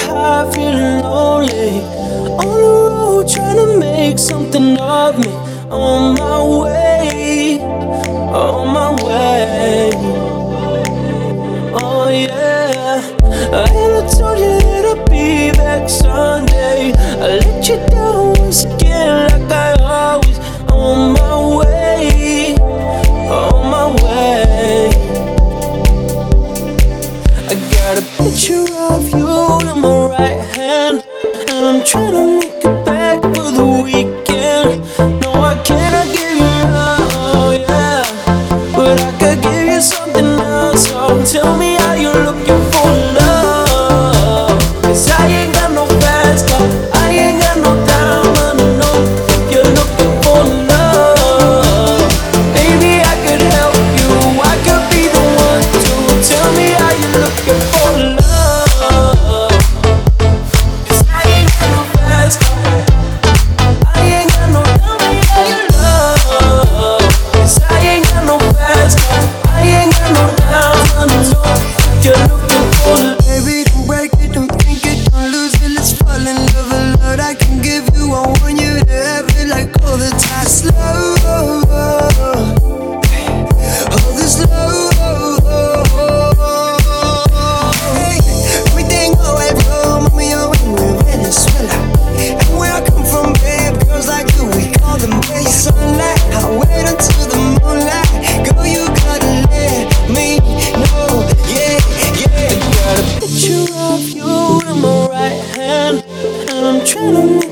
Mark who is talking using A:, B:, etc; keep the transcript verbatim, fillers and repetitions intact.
A: high, feeling lonely. On the road, trying to make something of me. On my way, on my way. Oh yeah. And I told you that I'd be back Sunday. I let you down once again, like I always. On my way, on my way. I got a picture of you in my right hand, and I'm trying to make it back for the weekend. No, I cannot give you love, oh yeah, but I could give you something else. So tell me how you're looking for love, 'cause I ain't got no fast car, I ain't got no diamond, no. You're looking for love, maybe I could help you, I could be the one to. Tell me how you're looking for love, 'cause I ain't got no fast car, I ain't got no diamond, love, 'cause I ain't got no fast car, I ain't got no diamond, no. You're looking for love.
B: Baby, don't break it, don't think it, don't lose it. Let's fall in love. A lot I can give you, I want you to have it like all the time. Slow, all this slow. Hey, everything alright, bro. Mama, you're in Venezuela. And where I come from, babe, girls like you, we call them baby sunlight. I wait until the moonlight. Girl, you gotta let me know, yeah, yeah.
A: Got a picture of you in my right hand, and I'm trying to